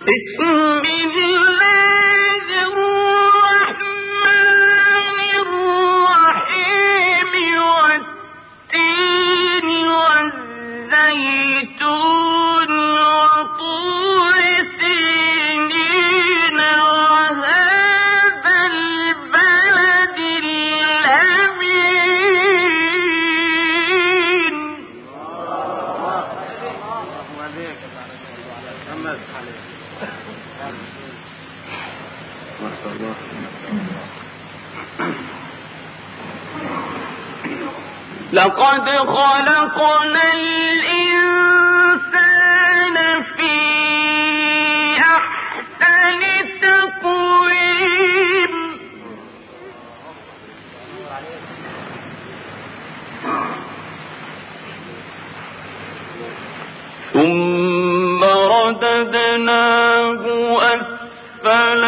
لقد خلقنا الإنسان في أحسن تقويم ثم رددناه أسفل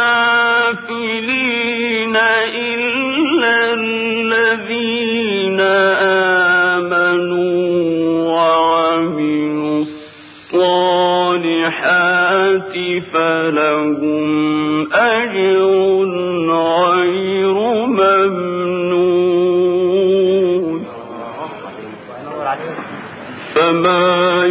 سافلين إلا الذين آمنوا وعملوا الصالحات فلهم أجر غير ممنون فما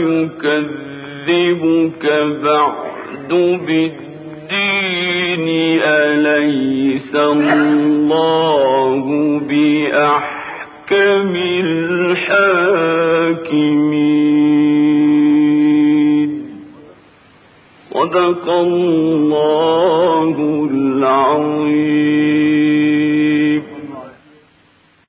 يكذبك بعد بالدين أليس الله بأحكم الحاكمين صدق الله العظيم.